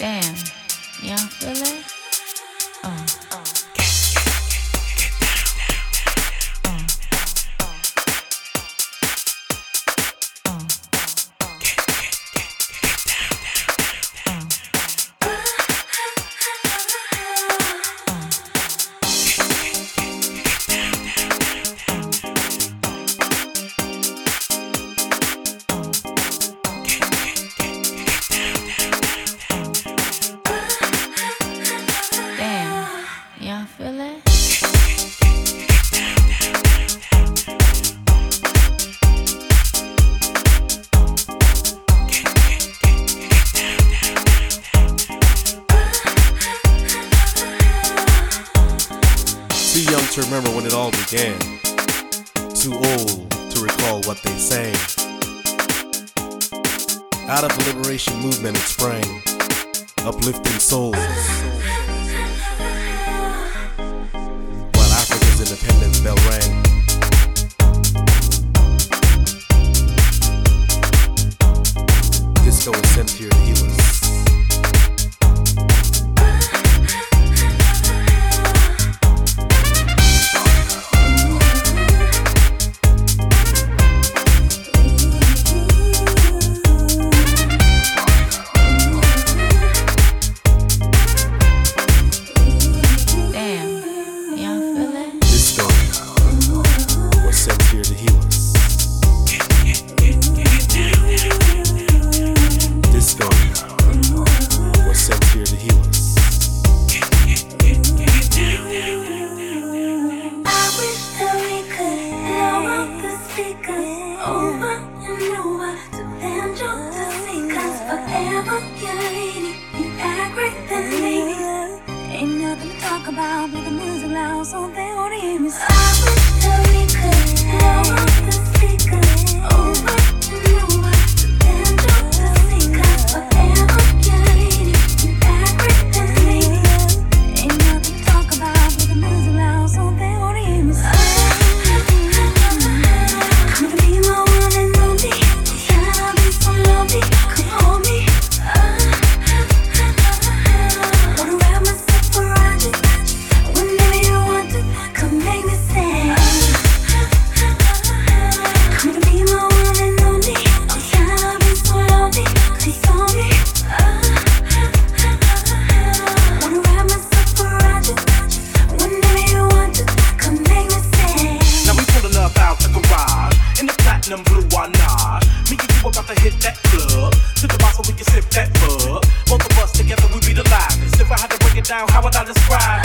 Damn, y'all feel it? Y'all feel it? Too young to remember when it all began, too old to recall what they sang. Out of the liberation movement it sprang, uplifting souls. Independence bell rang. Disco was sent here to heal us. Ain't nothing to talk about, but the music loud, so they won't hear me. I wish that we could blow up the speakers over and over, then drop the speakers forever. Your lady, you act great and lady. Ain't nothing to talk about, but the music loud, so they won't hear me. Come to be my one and only. Shall I be so lonely? Come hold me. Blue or not, me and you about to hit that club. To the bar so we can sip that bug. Both of us together we be the livest. If I had to break it down, how would I describe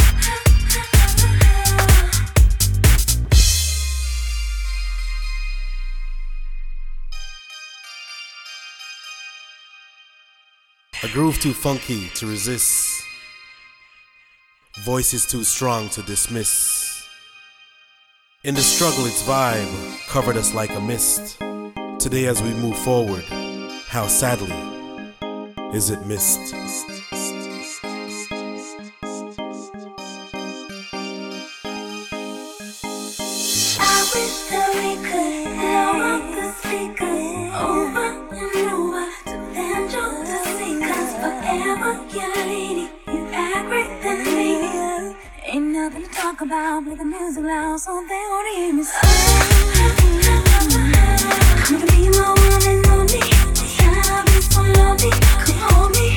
it? A groove too funky to resist, voices too strong to dismiss. In the struggle, its vibe covered us like a mist. Today as we move forward, how sadly is it missed? I wish that we could blow up the speakers over and over, to then drop the speakers forever. Your lady, you act great and lady. Ain't nothing to talk about, but the music loud, so they won't hear me. Come to be my one and only. Shall I be so lonely? Come hold me.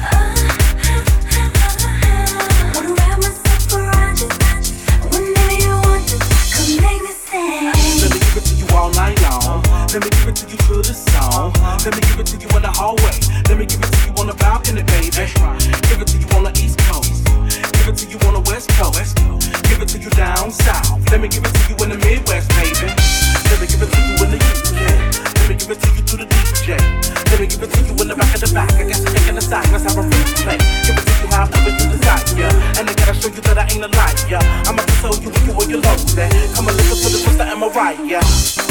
Wanna wrap myself around you. Whenever you want to, come make me say. Let me give it to you all night long. Let me give it to you through the song. Let me give it to you in the hallway. Let me give it to you on the balcony, baby. Give it to you on the East Coast. Give it to you on the West Coast. Give it to you down south. Let me give it to you in the Midwest, baby. Let me give it to you in the UK. Let me give it to you through the DJ. Let me give it to you in the back of the back. I got you taking the side, let's have a real play. Give it to you however you desire. And I gotta show you that I ain't a liar. I'ma tell you when you or your low there. Come and listen to the sister and Mariah.